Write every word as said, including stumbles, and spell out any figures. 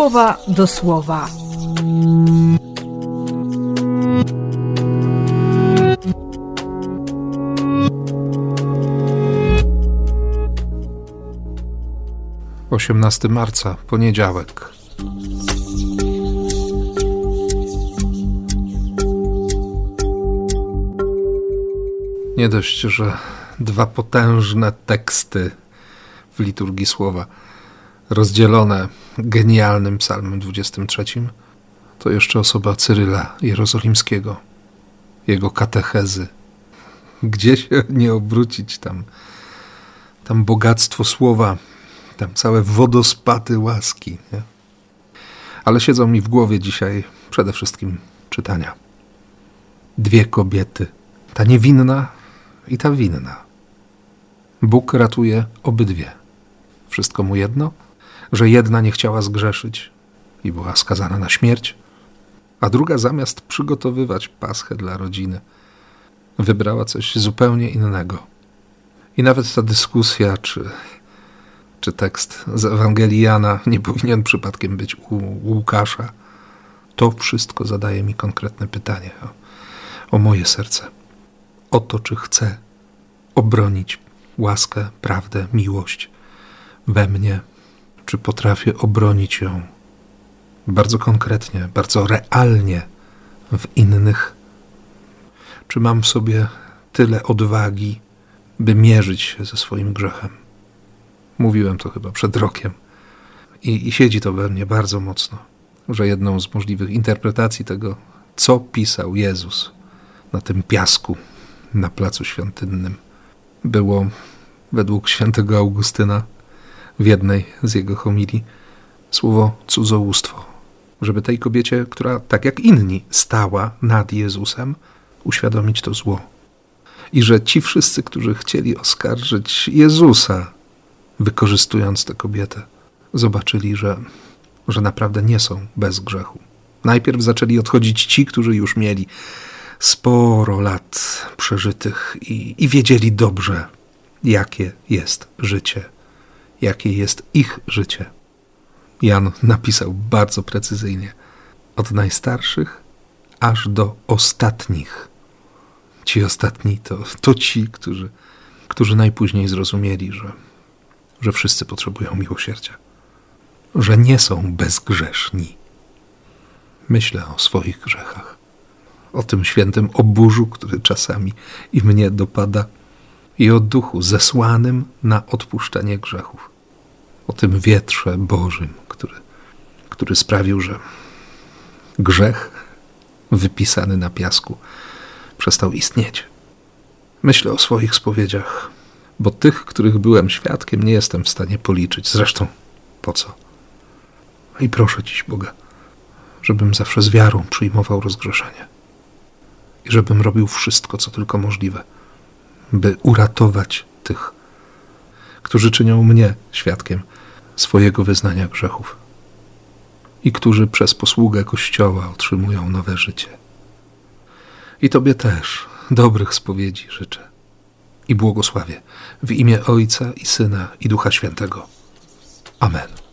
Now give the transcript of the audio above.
słowa do słowa. osiemnastego marca, poniedziałek. Nie dość, że dwa potężne teksty w liturgii słowa, rozdzielone genialnym psalmem dwudziestym trzecim, to jeszcze osoba Cyryla Jerozolimskiego, jego katechezy. Gdzie się nie obrócić, tam, tam bogactwo słowa, tam całe wodospady łaski. Nie? Ale siedzą mi w głowie dzisiaj przede wszystkim czytania. Dwie kobiety, ta niewinna i ta winna. Bóg ratuje obydwie. Wszystko mu jedno, że jedna nie chciała zgrzeszyć i była skazana na śmierć, a druga zamiast przygotowywać paschę dla rodziny, wybrała coś zupełnie innego. I nawet ta dyskusja, czy, czy tekst z Ewangelii Jana nie powinien przypadkiem być u Łukasza, to wszystko zadaje mi konkretne pytanie o, o moje serce. O to, czy chcę obronić łaskę, prawdę, miłość we mnie, czy potrafię obronić ją bardzo konkretnie, bardzo realnie w innych. Czy mam w sobie tyle odwagi, by mierzyć się ze swoim grzechem? Mówiłem to chyba przed rokiem i, i siedzi to we mnie bardzo mocno, że jedną z możliwych interpretacji tego, co pisał Jezus na tym piasku na placu świątynnym, było według świętego Augustyna w jednej z jego homilii słowo cudzołóstwo, żeby tej kobiecie, która tak jak inni stała nad Jezusem, uświadomić to zło. I że ci wszyscy, którzy chcieli oskarżyć Jezusa, wykorzystując tę kobietę, zobaczyli, że, że naprawdę nie są bez grzechu. Najpierw zaczęli odchodzić ci, którzy już mieli sporo lat przeżytych i, i wiedzieli dobrze, jakie jest życie, jakie jest ich życie. Jan napisał bardzo precyzyjnie, od najstarszych aż do ostatnich. Ci ostatni to, to ci, którzy, którzy najpóźniej zrozumieli, że, że wszyscy potrzebują miłosierdzia, że nie są bezgrzeszni. Myślę o swoich grzechach, o tym świętym oburzu, który czasami i mnie dopada, i o duchu zesłanym na odpuszczenie grzechów. O tym wietrze Bożym, który, który sprawił, że grzech wypisany na piasku przestał istnieć. Myślę o swoich spowiedziach, bo tych, których byłem świadkiem, nie jestem w stanie policzyć. Zresztą po co? I proszę dziś Boga, żebym zawsze z wiarą przyjmował rozgrzeszenie i żebym robił wszystko, co tylko możliwe, by uratować tych, którzy czynią mnie świadkiem swojego wyznania grzechów i którzy przez posługę Kościoła otrzymują nowe życie. I Tobie też dobrych spowiedzi życzę i błogosławię w imię Ojca i Syna i Ducha Świętego. Amen.